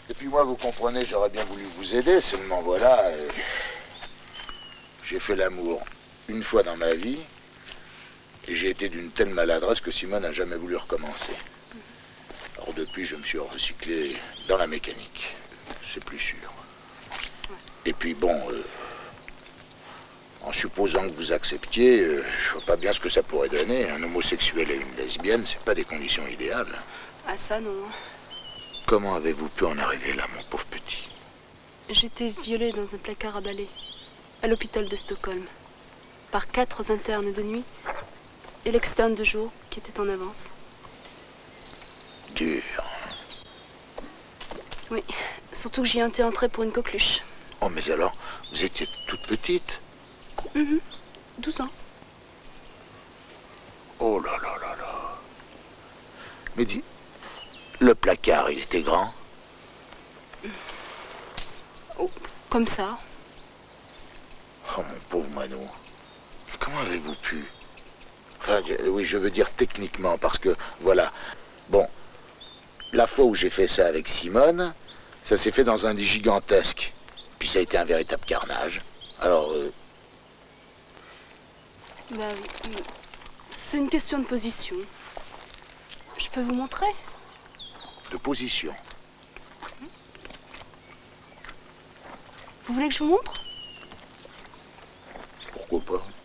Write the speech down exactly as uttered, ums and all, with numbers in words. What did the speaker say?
Et puis moi, vous comprenez, j'aurais bien voulu vous aider, seulement voilà, euh, j'ai fait l'amour une fois dans ma vie, et j'ai été d'une telle maladresse que Simone n'a jamais voulu recommencer. Alors depuis, je me suis recyclé dans la mécanique, c'est plus sûr. Et puis bon, euh, en supposant que vous acceptiez, euh, je vois pas bien ce que ça pourrait donner. Un homosexuel et une lesbienne, c'est pas des conditions idéales. Ah ça, non. Comment avez-vous pu en arriver là, mon pauvre petit? J'étais violée dans un placard à balai, à l'hôpital de Stockholm, par quatre internes de nuit et l'externe de jour qui était en avance. Dur. Oui, surtout que j'y étais entrée pour une coqueluche. Oh, mais alors, vous étiez toute petite? Mmh, douze ans. Oh là là là là. Mais dis, le placard, il était grand? Oh, comme ça. Oh, mon pauvre Mano. Comment avez-vous pu? Enfin, oui, je veux dire techniquement, parce que, voilà. Bon, la fois où j'ai fait ça avec Simone, ça s'est fait dans un lit gigantesque. Puis ça a été un véritable carnage. Alors... Euh... Bah, c'est une question de position. Je peux vous montrer? De position. Vous voulez que je vous montre? Pourquoi pas?